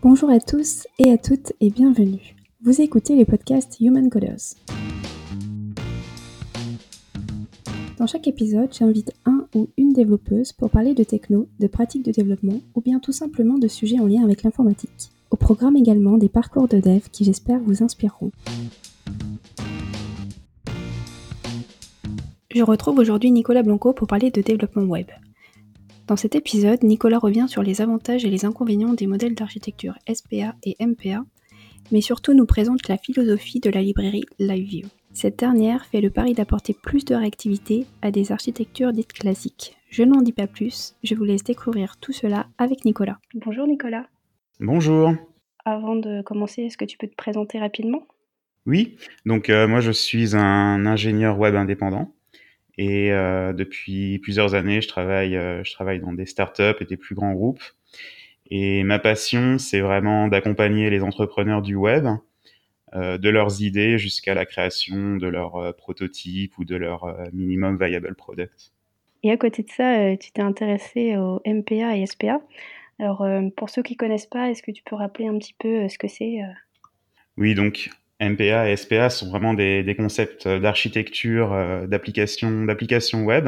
Bonjour à tous et à toutes et bienvenue. Vous écoutez les podcasts Human Coders. Dans chaque épisode, j'invite un ou une développeuse pour parler de techno, de pratiques de développement ou bien tout simplement de sujets en lien avec l'informatique. Au programme également des parcours de dev qui j'espère vous inspireront. Je retrouve aujourd'hui Nicolas Blanco pour parler de développement web. Dans cet épisode, Nicolas revient sur les avantages et les inconvénients des modèles d'architecture SPA et MPA, mais surtout nous présente la philosophie de la librairie LiveView. Cette dernière fait le pari d'apporter plus de réactivité à des architectures dites classiques. Je n'en dis pas plus, je vous laisse découvrir tout cela avec Nicolas. Bonjour Nicolas. Bonjour. Avant de commencer, est-ce que tu peux te présenter rapidement ? Oui, donc moi je suis un ingénieur web indépendant et depuis plusieurs années je travaille dans des startups et des plus grands groupes. Et ma passion, c'est vraiment d'accompagner les entrepreneurs du web, de leurs idées jusqu'à la création de leur prototype ou de leur minimum viable product. Et à côté de ça, tu t'es intéressé au MPA et SPA. Alors, pour ceux qui ne connaissent pas, est-ce que tu peux rappeler un petit peu ce que c'est ? Oui, donc MPA et SPA sont vraiment des concepts d'architecture, d'application web.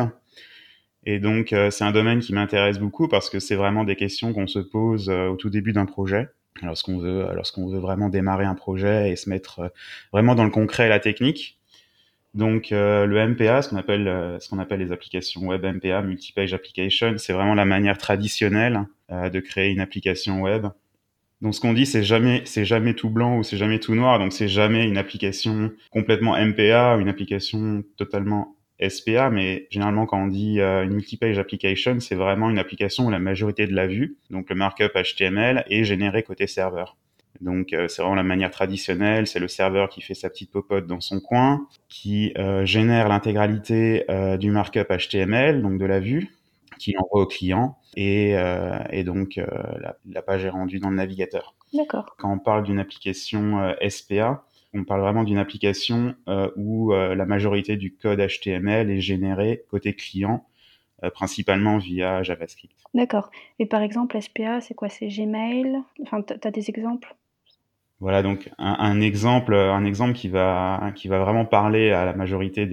Et donc, c'est un domaine qui m'intéresse beaucoup parce que c'est vraiment des questions qu'on se pose au tout début d'un projet, lorsqu'on veut vraiment démarrer un projet et se mettre vraiment dans le concret et la technique. Donc, le MPA, ce qu'on appelle les applications web MPA, Multi-Page Application, c'est vraiment la manière traditionnelle de créer une application web. Donc, ce qu'on dit, c'est jamais tout blanc ou c'est jamais tout noir. Donc, c'est jamais une application complètement MPA ou une application totalement SPA, mais généralement, quand on dit une multi-page application, c'est vraiment une application où la majorité de la vue, donc le markup HTML, est généré côté serveur. Donc, c'est vraiment la manière traditionnelle. C'est le serveur qui fait sa petite popote dans son coin, qui génère l'intégralité du markup HTML, donc de la vue, qui l'envoie au client et donc la page est rendue dans le navigateur. D'accord. Quand on parle d'une application SPA, on parle vraiment d'une application où la majorité du code HTML est généré côté client, principalement via JavaScript. D'accord. Et par exemple, SPA, c'est quoi ? C'est Gmail ? Enfin, t'as des exemples ? Voilà donc un exemple qui va vraiment parler à la majorité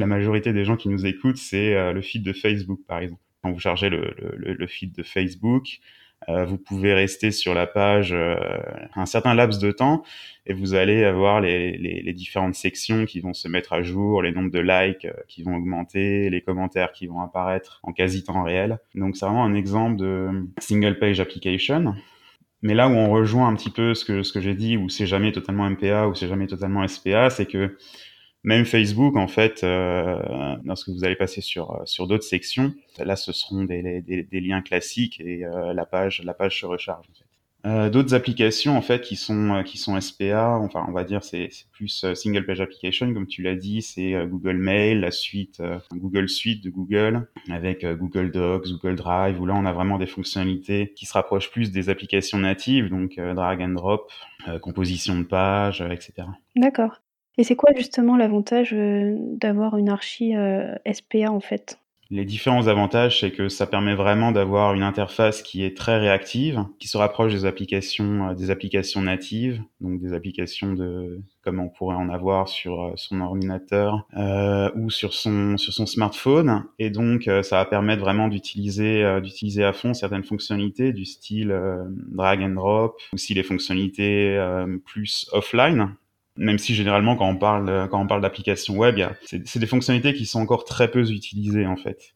des gens qui nous écoutent, c'est le feed de Facebook par exemple. Quand vous chargez le feed de Facebook, vous pouvez rester sur la page un certain laps de temps et vous allez avoir les différentes sections qui vont se mettre à jour, les nombres de likes qui vont augmenter, les commentaires qui vont apparaître en quasi temps réel. Donc c'est vraiment un exemple de single page application. Mais là où on rejoint un petit peu ce que j'ai dit, où c'est jamais totalement MPA ou c'est jamais totalement SPA, c'est que même Facebook, en fait, lorsque vous allez passer sur d'autres sections, là, ce seront des liens classiques et la page se recharge. En fait. D'autres applications, en fait, qui sont SPA, enfin, on va dire, c'est plus single page application, comme tu l'as dit, c'est Google Mail, la suite, Google Suite de Google, avec Google Docs, Google Drive, où là, on a vraiment des fonctionnalités qui se rapprochent plus des applications natives, donc drag and drop, composition de pages, etc. D'accord. Et c'est quoi justement l'avantage d'avoir une archi SPA en fait ? Les différents avantages, c'est que ça permet vraiment d'avoir une interface qui est très réactive, qui se rapproche des applications natives, donc des applications comme on pourrait en avoir sur son ordinateur ou sur son smartphone. Et donc, ça va permettre vraiment d'utiliser à fond certaines fonctionnalités du style drag and drop, aussi les fonctionnalités plus offline. Même si généralement quand on parle d'applications web, c'est des fonctionnalités qui sont encore très peu utilisées en fait.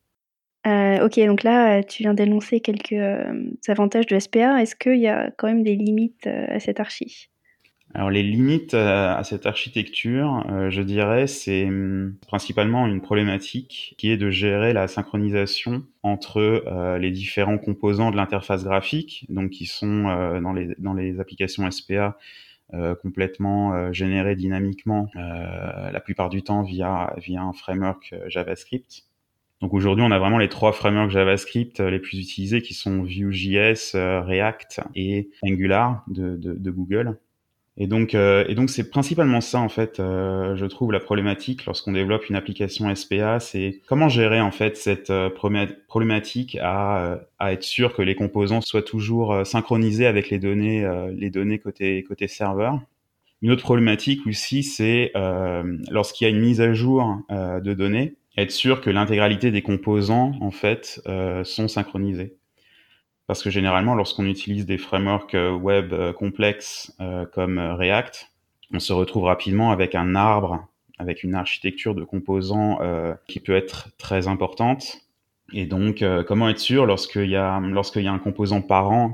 Ok, donc là, tu viens d'énoncer quelques avantages de SPA. Est-ce qu'il y a quand même des limites à cette archi ? Alors les limites à cette architecture, je dirais, c'est principalement une problématique qui est de gérer la synchronisation entre les différents composants de l'interface graphique, donc qui sont dans les applications SPA complètement générés dynamiquement, la plupart du temps via un framework JavaScript. Donc aujourd'hui, on a vraiment les 3 frameworks JavaScript les plus utilisés qui sont Vue.js, React et Angular de Google. Et donc c'est principalement ça en fait, je trouve la problématique lorsqu'on développe une application SPA, c'est comment gérer en fait cette problématique à être sûr que les composants soient toujours synchronisés avec les données côté serveur. Une autre problématique aussi, c'est lorsqu'il y a une mise à jour de données, être sûr que l'intégralité des composants en fait sont synchronisés. Parce que généralement, lorsqu'on utilise des frameworks web complexes comme React, on se retrouve rapidement avec un arbre, avec une architecture de composants qui peut être très importante. Et donc, comment être sûr lorsqu'il y a un composant parent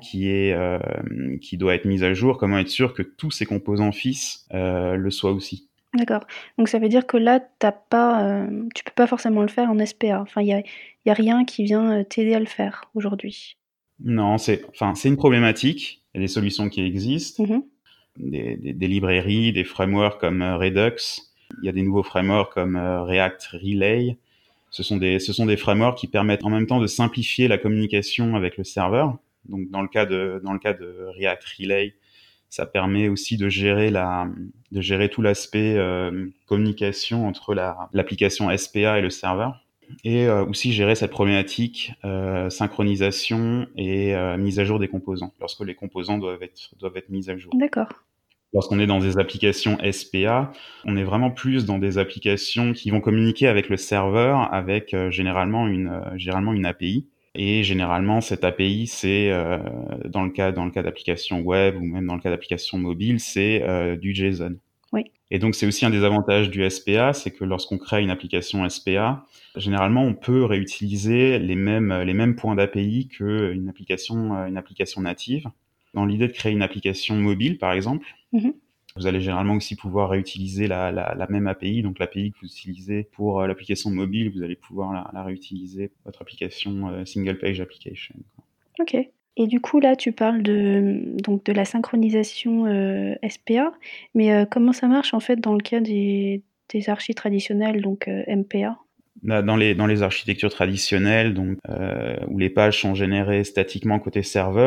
qui doit être mis à jour, comment être sûr que tous ces composants fils le soient aussi. D'accord. Donc ça veut dire que là, tu peux pas forcément le faire en SPA. Enfin, y a rien qui vient t'aider à le faire aujourd'hui. Non, c'est une problématique. Il y a des solutions qui existent, Mhm. des librairies, des frameworks comme Redux. Il y a des nouveaux frameworks comme React Relay. Ce sont des frameworks qui permettent en même temps de simplifier la communication avec le serveur. Donc dans le cas de React Relay, ça permet aussi de gérer tout l'aspect communication entre l'application SPA et le serveur. Et aussi gérer cette problématique synchronisation et mise à jour des composants, lorsque les composants doivent être mis à jour. D'accord. Lorsqu'on est dans des applications SPA, on est vraiment plus dans des applications qui vont communiquer avec le serveur avec généralement une API. Et généralement, cette API, c'est dans le cas d'applications web ou même dans le cas d'applications mobiles, c'est du JSON. Oui. Et donc, c'est aussi un des avantages du SPA, c'est que lorsqu'on crée une application SPA, généralement, on peut réutiliser les mêmes points d'API qu'une application native. Dans l'idée de créer une application mobile, par exemple, Mhm. vous allez généralement aussi pouvoir réutiliser la même API. Donc, l'API que vous utilisez pour l'application mobile, vous allez pouvoir la réutiliser pour votre application single page application. Ok. Et du coup, là, tu parles donc de la synchronisation SPA, mais comment ça marche en fait dans le cas des archis traditionnels, donc MPA? Dans les architectures traditionnelles, donc où les pages sont générées statiquement côté serveur,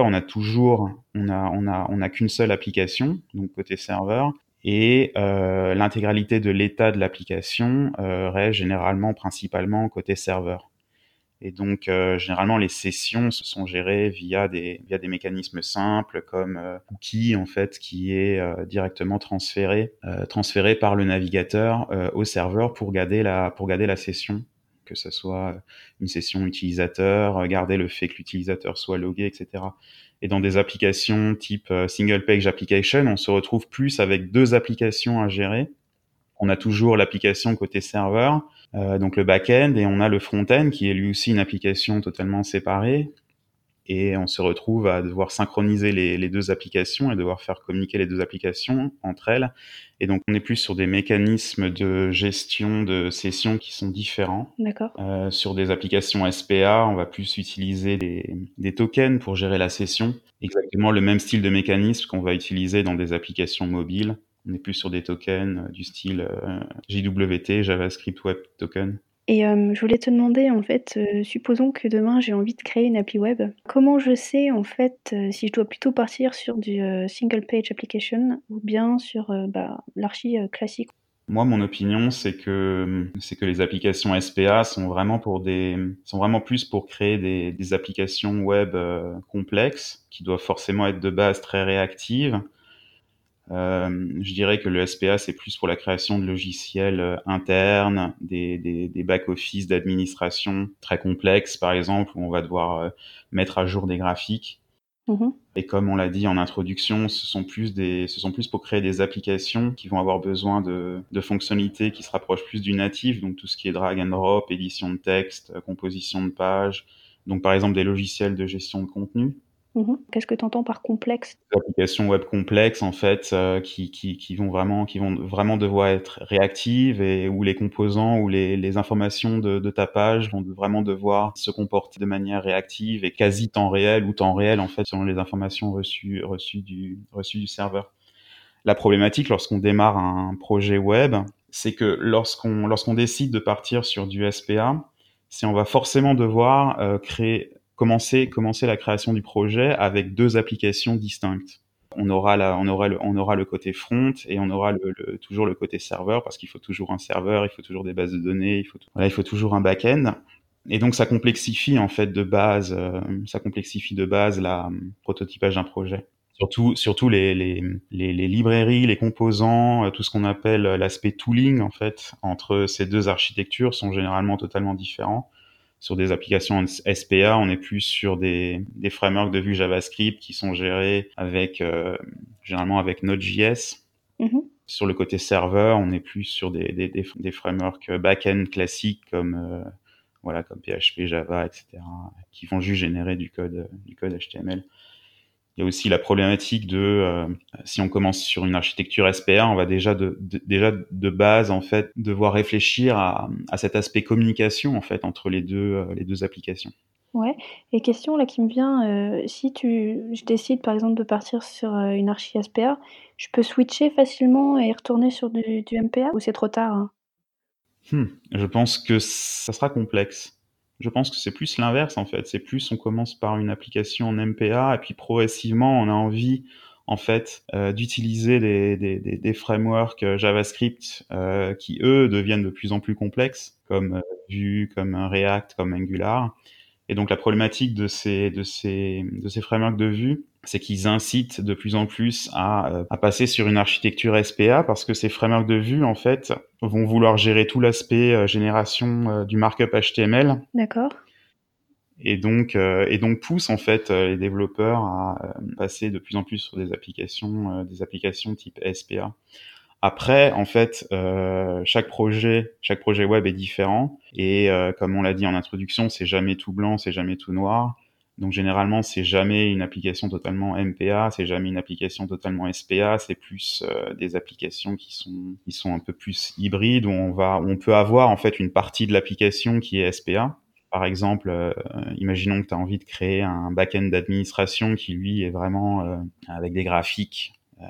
on a qu'une seule application, donc côté serveur, et l'intégralité de l'état de l'application reste généralement principalement côté serveur. Et donc généralement les sessions sont gérées via des mécanismes simples comme cookie en fait qui est directement transféré par le navigateur au serveur pour garder la session, que ce soit une session utilisateur, garder le fait que l'utilisateur soit logué, etc. Et dans des applications type single page application, on se retrouve plus avec deux applications à gérer. On a toujours l'application côté serveur, donc le back-end, et on a le front-end qui est lui aussi une application totalement séparée. Et on se retrouve à devoir synchroniser les deux applications et devoir faire communiquer les deux applications entre elles. Et donc on est plus sur des mécanismes de gestion de sessions qui sont différents. D'accord. Sur des applications SPA, on va plus utiliser des tokens pour gérer la session. Exactement le même style de mécanisme qu'on va utiliser dans des applications mobiles. On est plus sur des tokens du style JWT, JavaScript Web Token. Et je voulais te demander, en fait, supposons que demain j'ai envie de créer une appli web. Comment je sais, en fait, si je dois plutôt partir sur du single page application ou bien sur l'archi classique? Moi, mon opinion, c'est que les applications SPA sont vraiment plus pour créer des applications web complexes qui doivent forcément être de base très réactives. Je dirais que le SPA, c'est plus pour la création de logiciels internes, des back-office d'administration très complexes, par exemple, où on va devoir mettre à jour des graphiques. Mmh. Et comme on l'a dit en introduction, ce sont plus pour créer des applications qui vont avoir besoin de fonctionnalités qui se rapprochent plus du natif, donc tout ce qui est drag and drop, édition de texte, composition de pages, donc par exemple des logiciels de gestion de contenu. Mmh. Qu'est-ce que tu entends par complexe? Des applications web complexes en fait qui vont vraiment devoir être réactives et où les composants ou les informations de ta page vont vraiment devoir se comporter de manière réactive et quasi temps réel ou temps réel en fait selon les informations reçues du serveur. La problématique lorsqu'on démarre un projet web, c'est que lorsqu'on décide de partir sur du SPA, c'est on va forcément devoir commencer la création du projet avec deux applications distinctes. on aura le côté front et on aura toujours le côté serveur, parce qu'il faut toujours un serveur, il faut toujours des bases de données, il faut toujours un back-end. Et donc ça complexifie en fait de base, prototypage d'un projet. Surtout les librairies, les composants, tout ce qu'on appelle l'aspect tooling en fait entre ces deux architectures sont généralement totalement différents. Sur des applications SPA, on est plus sur des frameworks de vue JavaScript qui sont gérés généralement avec Node.js. Sur le côté serveur, on est plus sur des frameworks back-end classiques comme PHP, Java, etc., qui vont juste générer du code HTML. Il y a aussi la problématique si on commence sur une architecture SPA, on va déjà de base en fait devoir réfléchir à cet aspect communication en fait entre les deux applications. Ouais, et question là qui me vient, si je décide par exemple de partir sur, une archi SPA, je peux switcher facilement et retourner sur du MPA ou c'est trop tard, hein? Je pense que ça sera complexe. Je pense que c'est plus l'inverse en fait. C'est plus on commence par une application en MPA et puis progressivement on a envie en fait d'utiliser des frameworks JavaScript qui eux deviennent de plus en plus complexes comme Vue, comme React, comme Angular. Et donc la problématique de ces frameworks de Vue, c'est qu'ils incitent de plus en plus à passer sur une architecture SPA, parce que ces frameworks de Vue en fait vont vouloir gérer tout l'aspect génération du markup HTML. D'accord. Et donc pousse en fait les développeurs à passer de plus en plus sur des applications type SPA. Après, en fait, chaque projet web est différent et comme on l'a dit en introduction, c'est jamais tout blanc, c'est jamais tout noir. Donc généralement, c'est jamais une application totalement MPA, c'est jamais une application totalement SPA, c'est plus des applications qui sont un peu plus hybrides où on peut avoir en fait une partie de l'application qui est SPA. Par exemple, imaginons que tu as envie de créer un back-end d'administration qui lui est vraiment avec des graphiques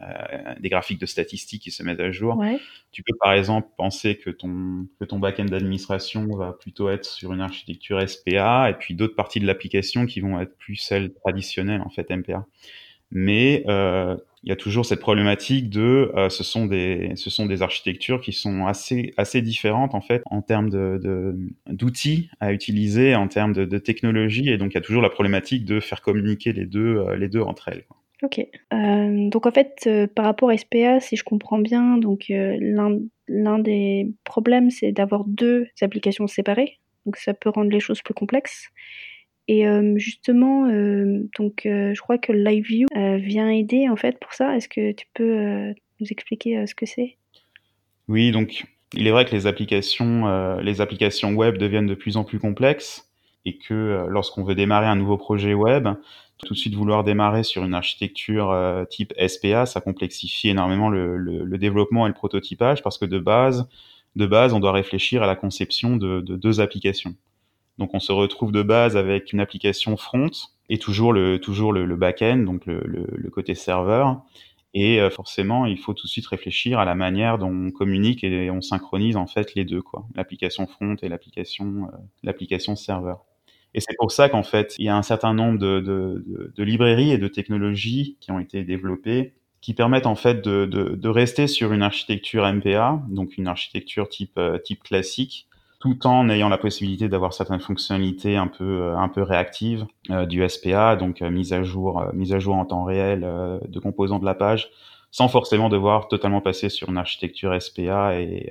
de statistiques qui se mettent à jour. Ouais. Tu peux par exemple penser que ton back-end d'administration va plutôt être sur une architecture SPA et puis d'autres parties de l'application qui vont être plus celles traditionnelles en fait MPA. Mais il y a toujours cette problématique ce sont des architectures qui sont assez différentes en fait en termes d'outils à utiliser, en termes de technologie, et donc il y a toujours la problématique de faire communiquer les deux entre elles, quoi. OK. Donc en fait, par rapport à SPA, si je comprends bien, donc l'un des problèmes, c'est d'avoir 2 applications séparées, donc ça peut rendre les choses plus complexes et justement, je crois que LiveView, vient aider en fait pour ça. Est-ce que tu peux, nous expliquer, ce que c'est? Oui, donc il est vrai que les applications web deviennent de plus en plus complexes et que lorsqu'on veut démarrer un nouveau projet web, tout de suite vouloir démarrer sur une architecture type SPA, ça complexifie énormément le développement et le prototypage, parce que de base, on doit réfléchir à la conception de deux applications. Donc on se retrouve de base avec une application front et toujours le back-end, donc le côté serveur. Et forcément, il faut tout de suite réfléchir à la manière dont on communique et on synchronise en fait les deux, quoi, l'application front et l'application serveur. Et c'est pour ça qu'en fait, il y a un certain nombre de librairies et de technologies qui ont été développées qui permettent en fait de rester sur une architecture MPA, donc une architecture type classique, tout en ayant la possibilité d'avoir certaines fonctionnalités un peu réactives du SPA, donc mise à jour en temps réel de composants de la page, sans forcément devoir totalement passer sur une architecture SPA et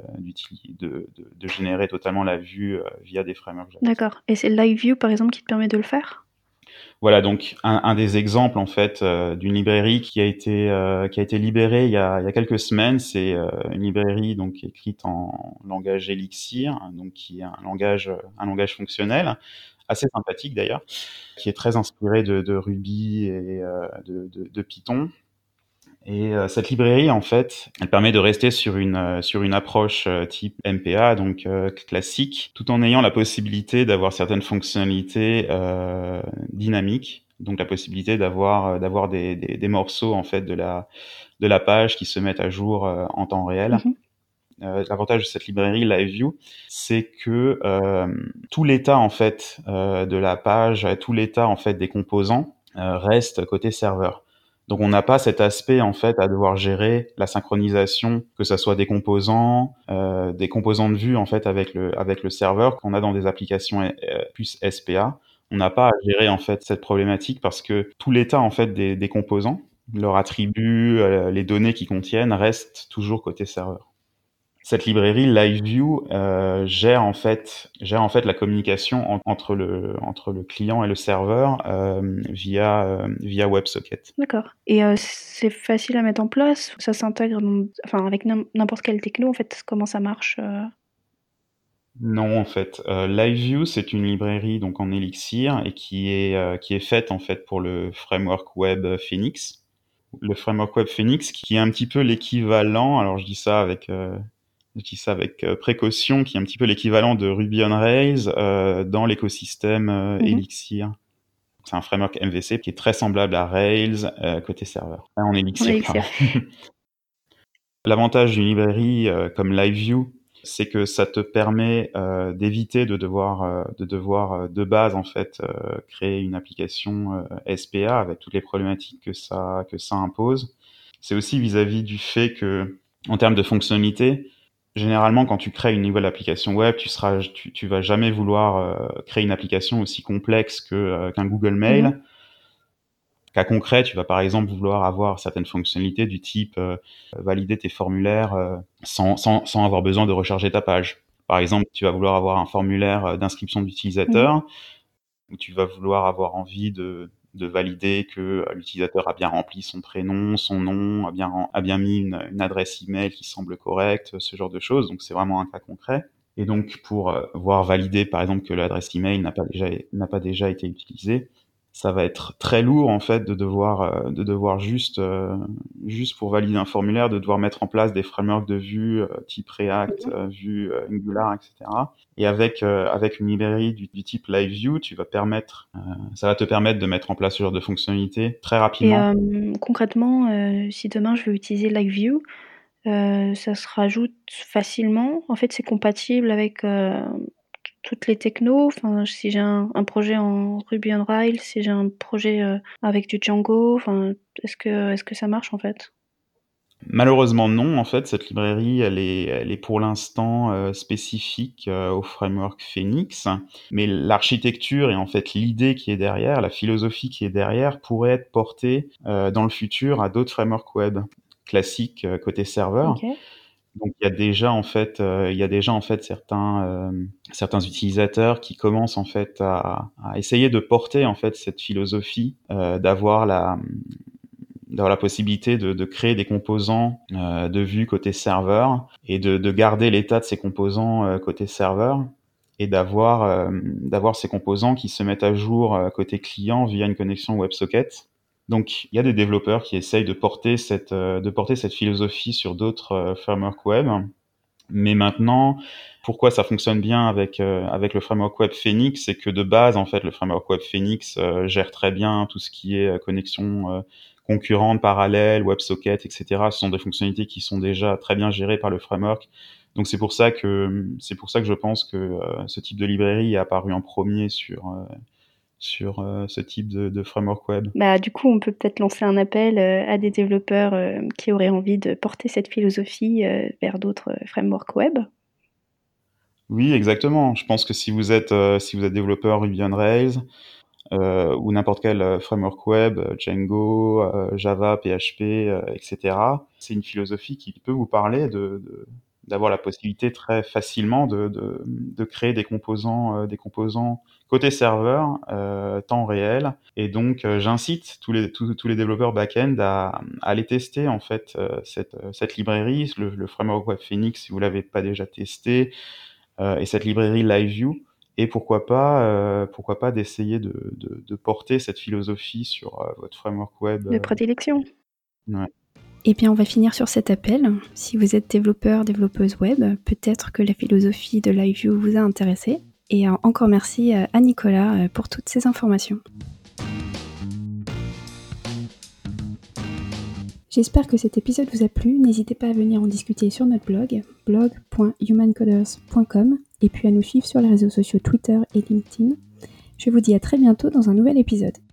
de générer totalement la vue via des frameworks JavaScript. D'accord, et c'est LiveView par exemple qui te permet de le faire? Voilà, donc un des exemples en fait d'une librairie qui a été libérée il y a quelques semaines, c'est une librairie donc écrite en langage Elixir, donc qui est un langage fonctionnel assez sympathique d'ailleurs, qui est très inspiré de Ruby et de Python. Et cette librairie, en fait, elle permet de rester sur une approche type MPA, donc classique, tout en ayant la possibilité d'avoir certaines fonctionnalités dynamiques, donc la possibilité d'avoir des morceaux en fait de la page qui se mettent à jour en temps réel. L'avantage de cette librairie LiveView, c'est que tout l'état en fait de la page, tout l'état en fait des composants reste côté serveur. Donc on n'a pas cet aspect en fait à devoir gérer la synchronisation, que ça soit des composants de vue en fait avec le serveur qu'on a dans des applications plus SPA. On n'a pas à gérer en fait cette problématique parce que tout l'état en fait des composants, leurs attributs, les données qu'ils contiennent restent toujours côté serveur. Cette librairie LiveView gère en fait la communication entre le client et le serveur via WebSocket. D'accord. Et c'est facile à mettre en place? Ça s'intègre avec n'importe quelle techno, en fait? Comment ça marche? Non, en fait, LiveView, c'est une librairie donc en Elixir et qui est faite en fait pour le framework web Phoenix. Le framework web Phoenix qui est un petit peu l'équivalent, alors je dis ça avec précaution, qui est un petit peu l'équivalent de Ruby on Rails dans l'écosystème Elixir. C'est un framework MVC qui est très semblable à Rails côté serveur. En Elixir, pardon. L'avantage d'une librairie comme LiveView, c'est que ça te permet d'éviter de devoir de base en fait créer une application SPA avec toutes les problématiques que ça impose. C'est aussi vis-à-vis du fait que en termes de fonctionnalité, généralement quand tu crées une nouvelle application web, tu vas jamais vouloir créer une application aussi complexe qu'un Google Mail. Cas concret, tu vas par exemple vouloir avoir certaines fonctionnalités du type valider tes formulaires sans avoir besoin de recharger ta page. Par exemple, tu vas vouloir avoir un formulaire d'inscription d'utilisateur où tu vas vouloir avoir envie de valider que l'utilisateur a bien rempli son prénom, son nom, a bien mis une adresse email qui semble correcte, ce genre de choses. Donc c'est vraiment un cas concret. Et donc pour voir valider par exemple que l'adresse email n'a pas déjà été utilisée, ça va être très lourd en fait de devoir juste pour valider un formulaire, de devoir mettre en place des frameworks de vue type React, Vue, Angular, etc. Et avec une librairie du type LiveView, ça va te permettre de mettre en place ce genre de fonctionnalité très rapidement. Et concrètement, si demain je veux utiliser LiveView, ça se rajoute facilement? En fait, c'est compatible avec toutes les technos? Enfin, si j'ai un projet en Ruby on Rails, si j'ai un projet avec du Django, enfin, est-ce que ça marche en fait? Malheureusement non, en fait, cette librairie, elle est pour l'instant spécifique au framework Phoenix, mais l'architecture et en fait l'idée qui est derrière, la philosophie qui est derrière, pourrait être portée dans le futur à d'autres frameworks web classiques côté serveur. OK. Donc il y a déjà en fait certains utilisateurs qui commencent en fait à essayer de porter en fait cette philosophie d'avoir la possibilité de créer des composants de vue côté serveur et de garder l'état de ces composants côté serveur et d'avoir ces composants qui se mettent à jour côté client via une connexion WebSocket. Donc il y a des développeurs qui essayent de porter cette philosophie sur d'autres frameworks web. Mais maintenant, pourquoi ça fonctionne bien avec le framework web Phoenix, c'est que de base, en fait, le framework web Phoenix gère très bien tout ce qui est connexion concurrente, parallèle, WebSocket, etc. Ce sont des fonctionnalités qui sont déjà très bien gérées par le framework. Donc c'est pour ça que je pense que ce type de librairie est apparu en premier sur ce type de framework web. Bah, du coup, on peut peut-être lancer un appel à des développeurs qui auraient envie de porter cette philosophie vers d'autres frameworks web. Oui, exactement. Je pense que si vous êtes développeur Ruby on Rails ou n'importe quel framework web, Django, Java, PHP, etc., c'est une philosophie qui peut vous parler d'avoir la possibilité très facilement de créer des composants côté serveur temps réel. Et donc j'incite tous les développeurs back-end à aller tester en fait cette librairie, le framework web Phoenix si vous l'avez pas déjà testé, et cette librairie LiveView. Et pourquoi pas d'essayer de porter cette philosophie sur votre framework web. De prédilection. Ouais. Eh bien, on va finir sur cet appel. Si vous êtes développeur, développeuse web, peut-être que la philosophie de LiveView vous a intéressé. Et encore merci à Nicolas pour toutes ces informations. J'espère que cet épisode vous a plu. N'hésitez pas à venir en discuter sur notre blog.humancoders.com et puis à nous suivre sur les réseaux sociaux Twitter et LinkedIn. Je vous dis à très bientôt dans un nouvel épisode.